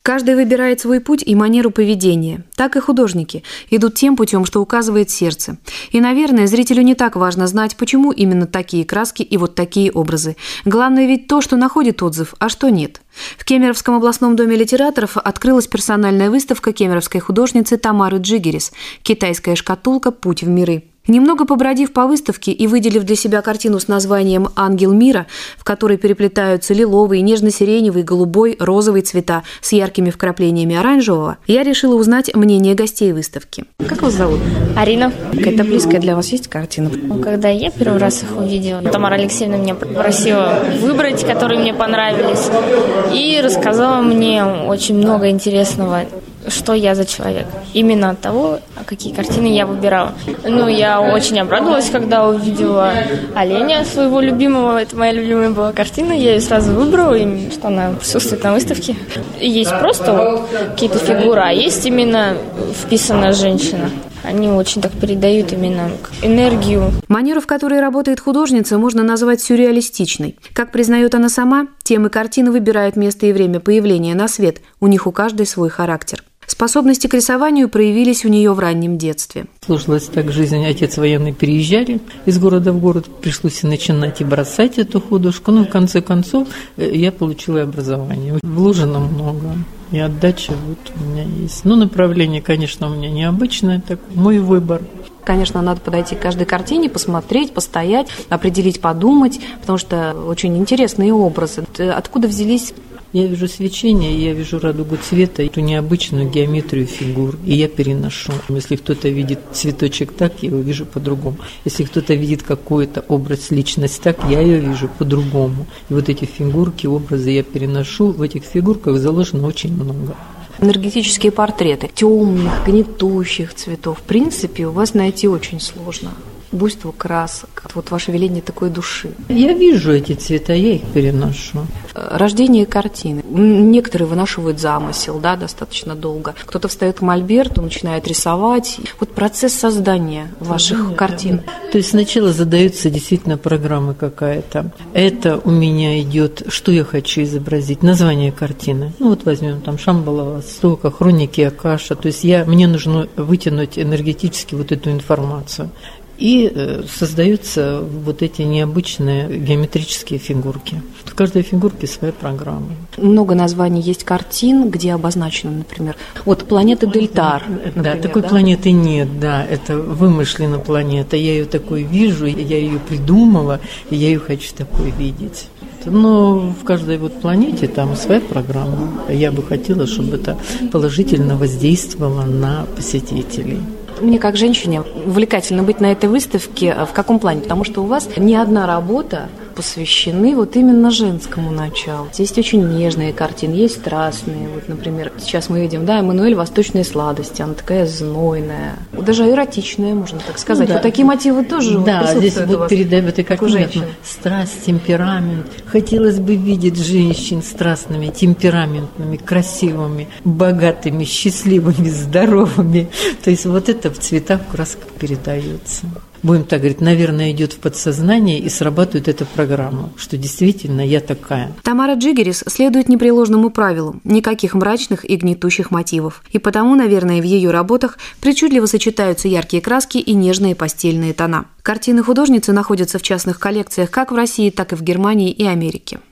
Каждый выбирает свой путь и манеру поведения. Так и художники идут тем путем, что указывает сердце. И, наверное, зрителю не так важно знать, почему именно такие краски и вот такие образы. Главное ведь то, что находит отзыв, а что нет. В Кемеровском областном доме литераторов открылась персональная выставка кемеровской художницы Тамары Джигерис «Китайская шкатулка. Путь в миры». Немного побродив по выставке и выделив для себя картину с названием «Ангел мира», в которой переплетаются лиловый, нежно-сиреневый, голубой, розовый цвета с яркими вкраплениями оранжевого, я решила узнать мнение гостей выставки. Как вас зовут? Арина. Какая-то близкая для вас есть картина? Когда я первый раз их увидела, Тамара Алексеевна меня попросила выбрать, которые мне понравились, и рассказала мне очень много интересного, что я за человек. Именно от того, какие картины я выбирала. Я очень обрадовалась, когда увидела оленя своего любимого. Это моя любимая была картина. Я ее сразу выбрала, и что она присутствует на выставке. Есть просто какие-то фигуры, а есть именно вписанная женщина. Они очень так передают именно энергию. Манеру, в которой работает художница, можно назвать сюрреалистичной. Как признает она сама, темы картины выбирают место и время появления на свет. У них у каждой свой характер. Способности к рисованию проявились у нее в раннем детстве. Сложилась так жизнь. Отец военный, переезжали из города в город. Пришлось и начинать, и бросать эту художку. В конце концов, я получила образование. Вложено много. И отдача у меня есть. Направление, конечно, у меня необычное. Так, мой выбор. Конечно, надо подойти к каждой картине, посмотреть, постоять, определить, подумать, потому что очень интересные образы. Откуда взялись? Я вижу свечение, я вижу радугу цвета, эту необычную геометрию фигур, и я переношу. Если кто-то видит цветочек так, я его вижу по-другому. Если кто-то видит какой-то образ, личность так, я ее вижу по-другому. И вот эти фигурки, образы я переношу. В этих фигурках заложено очень много. Энергетические портреты темных, гнетущих цветов. В принципе, у вас найти очень сложно. Буйство красок, ваше веление такой души. Я вижу эти цвета, я их переношу. Рождение картины. Некоторые вынашивают замысел, достаточно долго. Кто-то встает к мольберту, начинает рисовать. Процесс создания ваших картин. То есть сначала задается действительно программа какая-то. Это у меня идет, что я хочу изобразить, название картины. Возьмем Шамбалова, Стока, хроники Акаша. То есть мне нужно вытянуть энергетически эту информацию. И создаются эти необычные геометрические фигурки. В каждой фигурке своя программа. Много названий есть картин, где обозначено, например, планета Дельтар. Например, такой планеты нет, это вымышлена планета. Я ее такой вижу, я ее придумала, и я ее хочу такой видеть. Но в каждой планете там своя программа. Я бы хотела, чтобы это положительно воздействовало на посетителей. Мне, как женщине, увлекательно быть на этой выставке. В каком плане? Потому что у вас не одна работа посвящены именно женскому началу. Есть очень нежные картины, есть страстные. Например, сейчас мы видим, Эммануэль «Восточные сладости». Она такая знойная, даже эротичная, можно так сказать. Такие мотивы тоже присутствуют здесь у вас, передаю в этой картине страсть, темперамент. Хотелось бы видеть женщин страстными, темпераментными, красивыми, богатыми, счастливыми, здоровыми. То есть это в цветах, в красках передается. Будем так говорить, наверное, идет в подсознание и срабатывает эта программа, что действительно я такая. Тамара Джигерис следует непреложному правилу – никаких мрачных и гнетущих мотивов. И потому, наверное, в ее работах причудливо сочетаются яркие краски и нежные постельные тона. Картины художницы находятся в частных коллекциях как в России, так и в Германии и Америке.